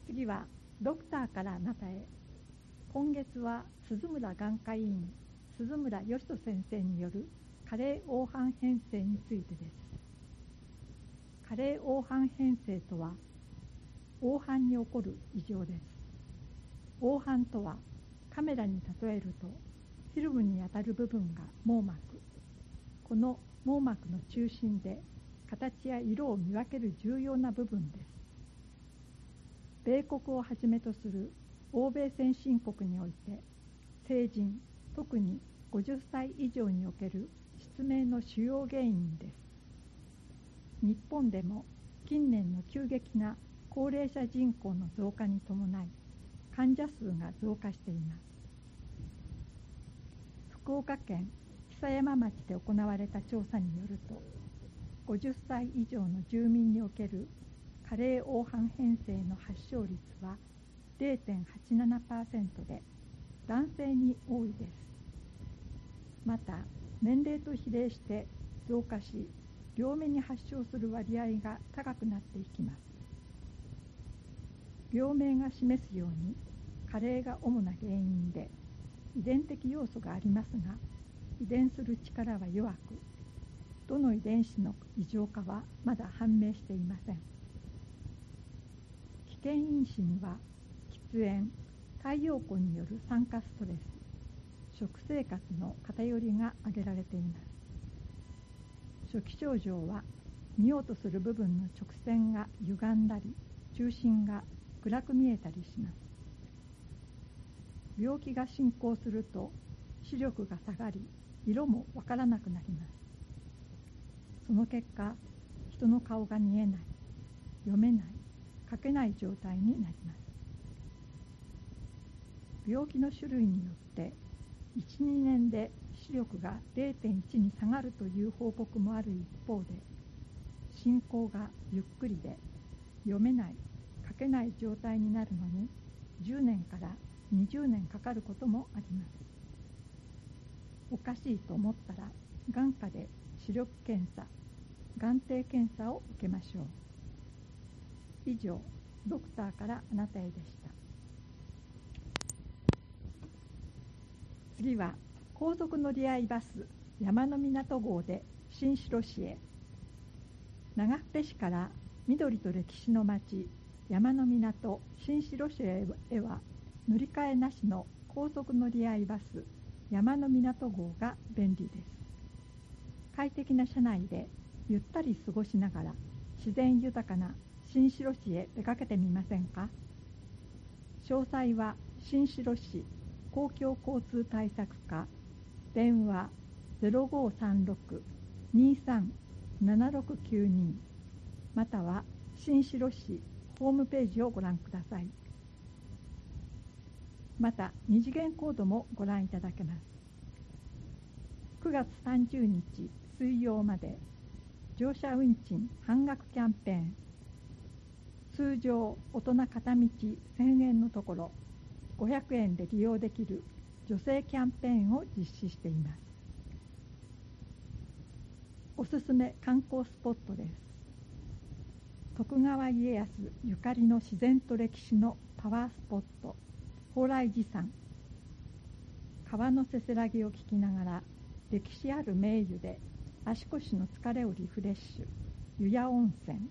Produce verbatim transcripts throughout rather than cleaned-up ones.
次はドクターからあなたへ。今月は鈴村眼科医院鈴村義人先生による加齢黄斑変性についてです。加齢黄斑変性とは黄斑に起こる異常です。黄斑とはカメラに例えるとフィルムにあたる部分が網膜。この網膜の中心で形や色を見分ける重要な部分です。米国をはじめとする欧米先進国において成人、特にごじゅっさい以上における失明の主要原因です。日本でも近年の急激な高齢者人口の増加に伴い患者数が増加しています。福岡県久山町で行われた調査によると、ごじゅっさい以上の住民における加齢黄斑変性の発症率は ゼロてんはちななパーセント で男性に多いです。また年齢と比例して増加し、両目に発症する割合が高くなっていきます。病名が示すように加齢が主な原因で、遺伝的要素がありますが、遺伝する力は弱く、どの遺伝子の異常かはまだ判明していません。危険因子には喫煙、太陽光による酸化ストレス、食生活の偏りが挙げられています。初期症状は見ようとする部分の直線が歪んだり、中心が暗く見えたりします。病気が進行すると視力が下がり、色もわからなくなります。その結果、人の顔が見えない、読めない、書けない状態になります。病気の種類によっていち、にねんで視力が ゼロてんいち に下がるという報告もある一方で、進行がゆっくりで読めない、書けない状態になるのにじゅうねんからにじゅうねんかかることもあります。おかしいと思ったら眼科で視力検査、眼底検査を受けましょう。以上、ドクターからあなたへでした。次は高速乗り合いバス山の港号で新城市へ。長久手市から緑と歴史の町山の港新城市へは乗り換えなしの高速乗り合いバス山の港号が便利です。快適な車内でゆったり過ごしながら自然豊かな新城市へ出かけてみませんか。詳細は新城市公共交通対策課、電話 ゼロごさんろく にさん ななろくきゅうに または新城市ホームページをご覧ください。また二次元コードもご覧いただけます。くがつさんじゅうにち水曜まで乗車運賃半額キャンペーン。通常大人片道せんえんのところごひゃくえんで利用できる助成キャンペーンを実施しています。おすすめ観光スポットです。徳川家康ゆかりの自然と歴史のパワースポット、蓬莱寺山。川のせせらぎを聞きながら歴史ある名湯で足腰の疲れをリフレッシュ、湯屋温泉。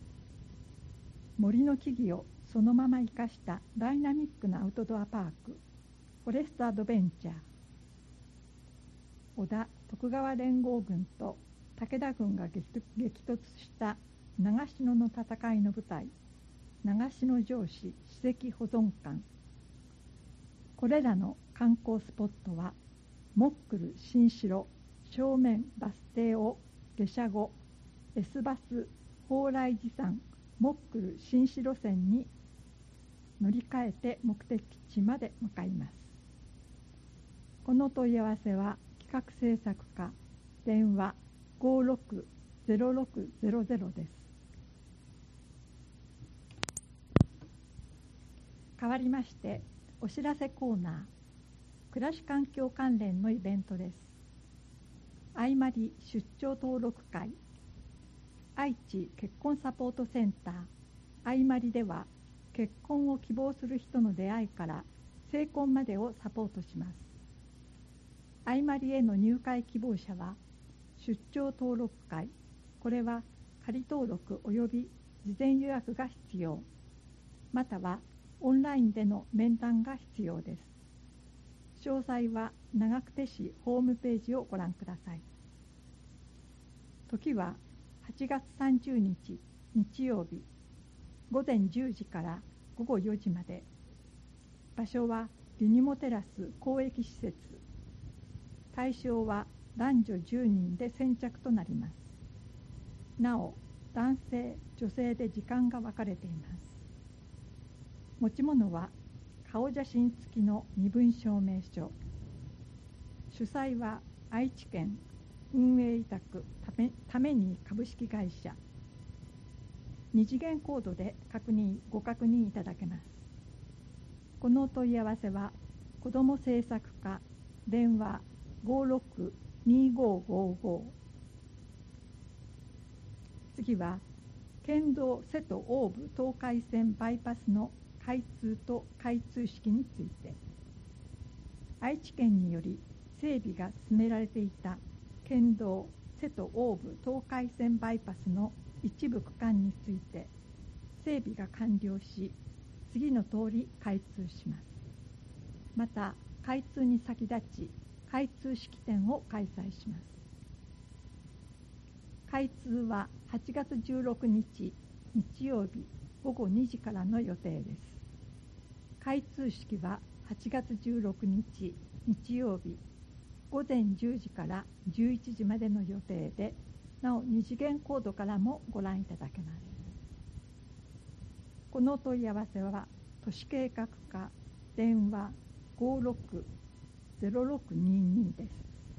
森の木々をそのまま生かしたダイナミックなアウトドアパーク、フォレストアドベンチャー。織田徳川連合軍と武田軍が激突した長篠の戦いの舞台、長篠城址史跡保存館。これらの観光スポットはモックル新城正面バス停を下車後、S バス蓬莱寺山モックル新城線に乗り換えて目的地まで向かいます。この問い合わせは企画制作課、電話 ごろくゼロろくゼロゼロ です。変わりましてお知らせコーナー、暮らし環境関連のイベントです。あいまり出張登録会、愛知結婚サポートセンターあいまりでは結婚を希望する人の出会いから成婚までをサポートします。相まりへの入会希望者は出張登録会、これは仮登録及び事前予約が必要、またはオンラインでの面談が必要です。詳細は長久手市ホームページをご覧ください。時ははちがつさんじゅうにち日曜日、ごぜんじゅうじからごごよじまで。場所はユニモテラス公益施設。対象は男女じゅうにんで先着となります。なお、男性、女性で時間が分かれています。持ち物は顔写真付きの身分証明書。主催は愛知県運営委託ためために株式会社。二次元コードで確認ご確認いただけます。このお問い合わせは子ども政策課電話 ごろくにごごご。次は県道瀬戸大部東海線バイパスの開通と開通式について。愛知県により整備が進められていた県道瀬戸大部東海線バイパスの一部区間について整備が完了し、次の通り開通します。また開通に先立ち開通式典を開催します。開通ははちがつじゅうろくにち日曜日ごごにじからの予定です。開通式ははちがつじゅうろくにち日曜日ごぜんじゅうじからじゅういちじまでの予定で、なお二次元コードからもご覧いただけます。このお問い合わせは都市計画課電話 ごろくぜろろくにに です。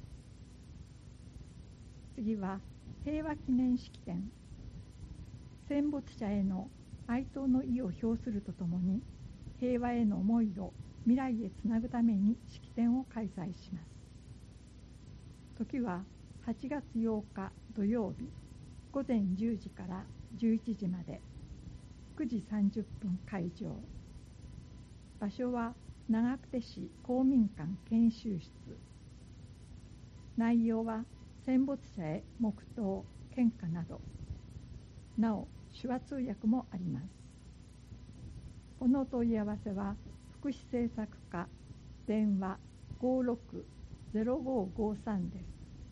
次は平和記念式典。戦没者への哀悼の意を表するとともに、平和への思いを未来へつなぐために式典を開催します。時ははちがつようか土曜日ごぜんじゅうじからじゅういちじまで。くじさんじゅっぷん会場。場所は長久手市公民館研修室。内容は戦没者へ黙祷、献花など。なお手話通訳もあります。このお問い合わせは福祉政策課電話 ごろくぜろごごさん です。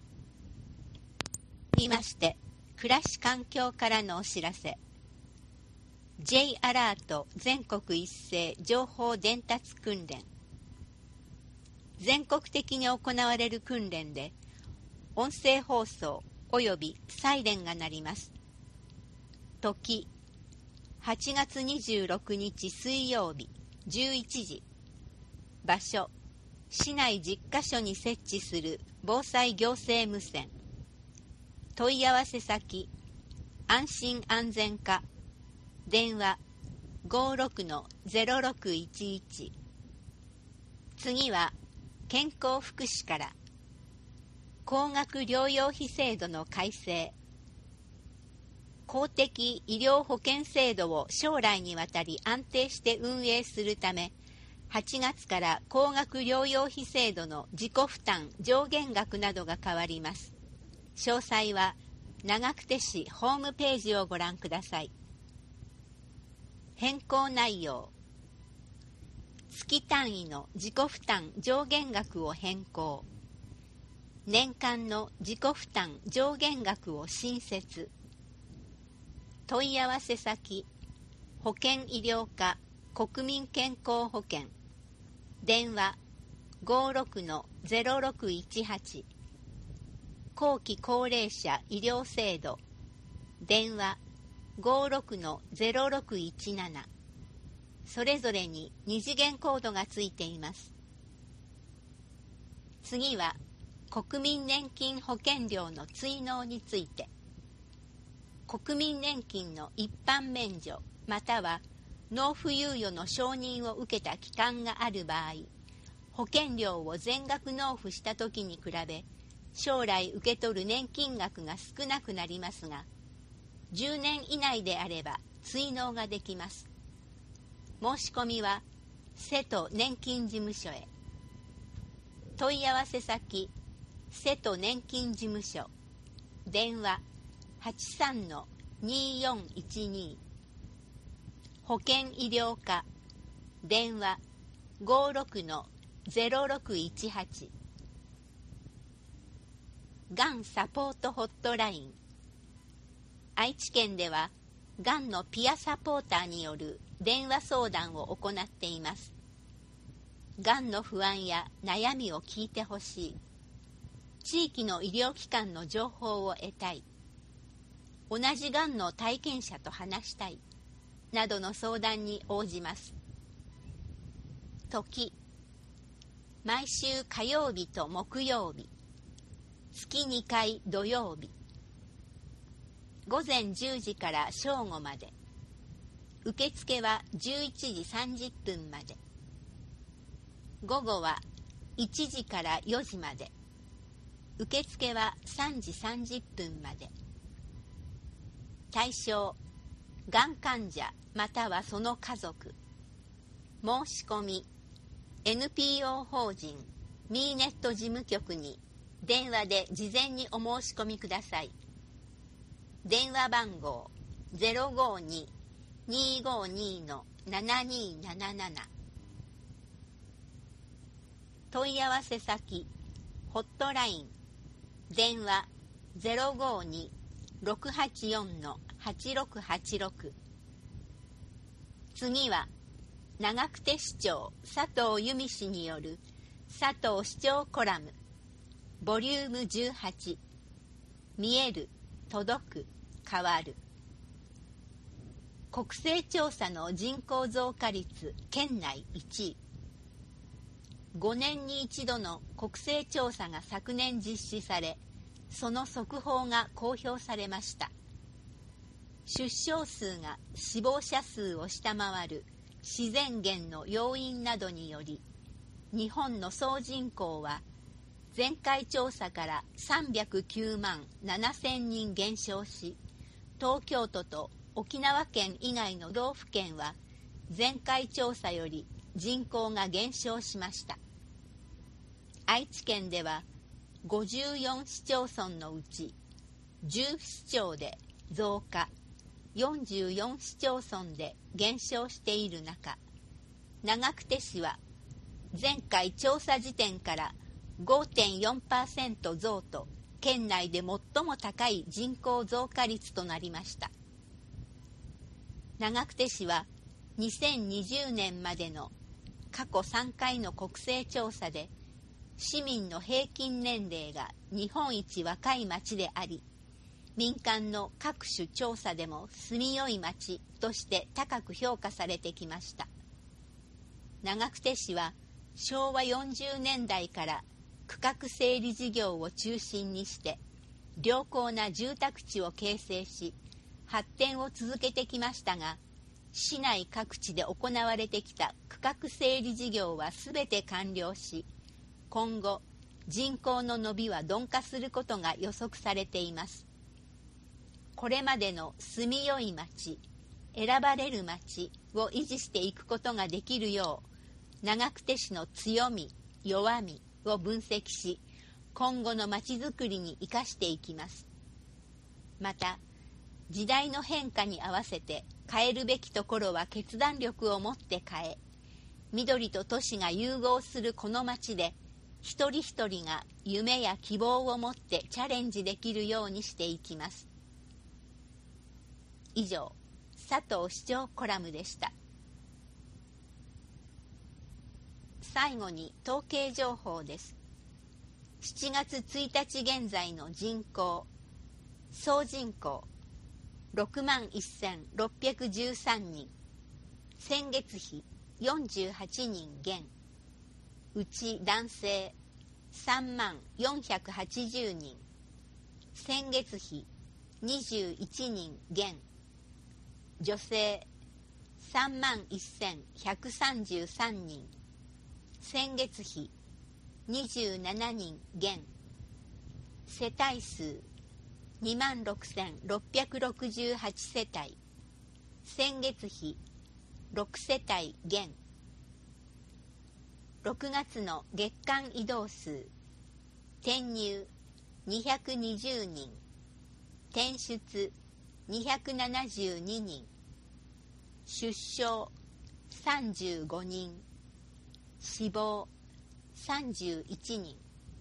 いまして暮らし環境からのお知らせ。 J アラート全国一斉情報伝達訓練。全国的に行われる訓練で音声放送およびサイレンが鳴ります。時はちがつにじゅうろくにち水曜日じゅういちじ。場所市内じゅっかしょに設置する防災行政無線。問い合わせ先安心安全課電話 ごろくのぜろろくいちいち。次は健康福祉から。高額療養費制度の改正。公的医療保険制度を将来にわたり安定して運営するため、はちがつから高額療養費制度の自己負担上限額などが変わります。詳細は長久手市ホームページをご覧ください。変更内容。月単位の自己負担上限額を変更。年間の自己負担上限額を新設。問い合わせ先保険医療課国民健康保険電話 ごろくのぜろろくいちはち。後期高齢者医療制度電話 ごろくのぜろろくいちなな。それぞれに二次元コードがついています。次は国民年金保険料の追納について。国民年金の一般免除または納付猶予の承認を受けた期間がある場合、保険料を全額納付した時に比べ将来受け取る年金額が少なくなりますが、じゅうねん以内であれば追納ができます。 申し込みは瀬戸年金事務所へ。問い合わせ先、瀬戸年金事務所、電話 はちさんのにーよんいちに、保険医療課、電話 ごろくのゼロろくいちはち、がんサポートホットライン。愛知県ではがんのピアサポーターによる電話相談を行っています。がんの不安や悩みを聞いてほしい、地域の医療機関の情報を得たい、同じがんの体験者と話したいなどの相談に応じます。時、毎週火曜日と木曜日、月にかい土曜日、午前じゅうじから正午まで、受付はじゅういちじさんじゅっぷんまで、午後はいちじからよじまで、受付はさんじさんじゅっぷんまで。対象、がん患者またはその家族。申し込み、エヌピーオー 法人ミーネット事務局に電話で事前にお申し込みください。電話番号 ゼロごに にーごに のななにーなななな。問い合わせ先、ホットライン、電話 ゼロごに ろくはちよん のはちろくはちろく。次は長久手市長佐藤由美氏による佐藤市長コラムボリュームじゅうはち、見える、届く、変わる。国勢調査の人口増加率県内いちい。ごねんに一度の国勢調査が昨年実施され、その速報が公表されました。出生数が死亡者数を下回る自然減の要因などにより、日本の総人口は前回調査からさんびゃくきゅうまんななせんにん減少し、東京都と沖縄県以外の道府県は前回調査より人口が減少しました。愛知県ではごじゅうよん市町村のうちじゅう市町で増加、よんじゅうよん市町村で減少している中、長久手市は前回調査時点から ごてんよんパーセント 増と県内で最も高い人口増加率となりました。長久手市はにせんにじゅうねんまでの過去さんかいの国勢調査で市民の平均年齢が日本一若い町であり、民間の各種調査でも住みよい町として高く評価されてきました。長久手市はしょうわよんじゅうねんだいから区画整理事業を中心にして良好な住宅地を形成し発展を続けてきましたが、市内各地で行われてきた区画整理事業はすべて完了し、今後人口の伸びは鈍化することが予測されています。これまでの住みよい町、選ばれる町を維持していくことができるよう、長久手市の強み、弱みを分析し、今後の町づくりに生かしていきます。また、時代の変化に合わせて変えるべきところは決断力を持って変え、緑と都市が融合するこの町で、一人一人が夢や希望を持ってチャレンジできるようにしていきます。以上、佐藤市長コラムでした。最後に統計情報です。しちがつついたち現在の人口、総人口ろくまんせんろっぴゃくじゅうさんにん、先月比よんじゅうはちにん減、うち男性さんまんよんひゃくはちじゅうにん、先月比にじゅういちにん減、女性さんまんせんひゃくさんじゅうさんにん、先月比にじゅうななにん減、世帯数にまんろくせんろっぴゃくろくじゅうはちせたい、先月比ろくせたい減。ろくがつの月間移動数、転入にひゃくにじゅうにん、転出にひゃくななじゅうににん、出生さんじゅうごにん、死亡さんじゅういちにん。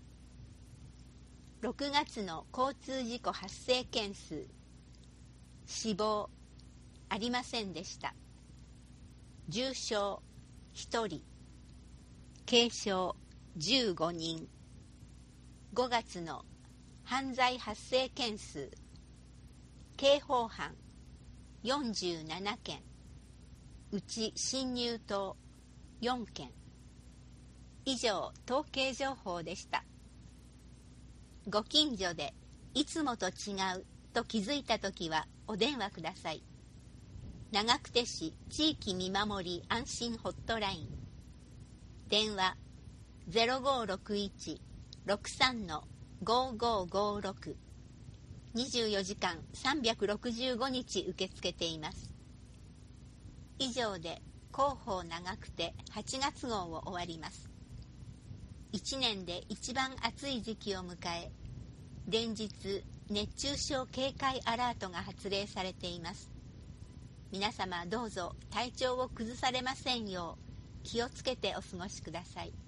ろくがつの交通事故発生件数、死亡ありませんでした。重傷ひとり、軽傷じゅうごにん。ごがつの犯罪発生件数、刑法犯よんじゅうななけん、うち侵入等よんけん。以上、統計情報でした。ご近所でいつもと違うと気づいたときはお電話ください。長久手市地域見守り安心ホットライン。電話 ゼロごろくいち ろくさん ごごごろく。にじゅうよじかんさんびゃくろくじゅうごにち受け付けています。以上で広報長久手はちがつ号を終わります。いちねんで一番暑い時期を迎え、連日熱中症警戒アラートが発令されています。皆様どうぞ体調を崩されませんよう気をつけてお過ごしください。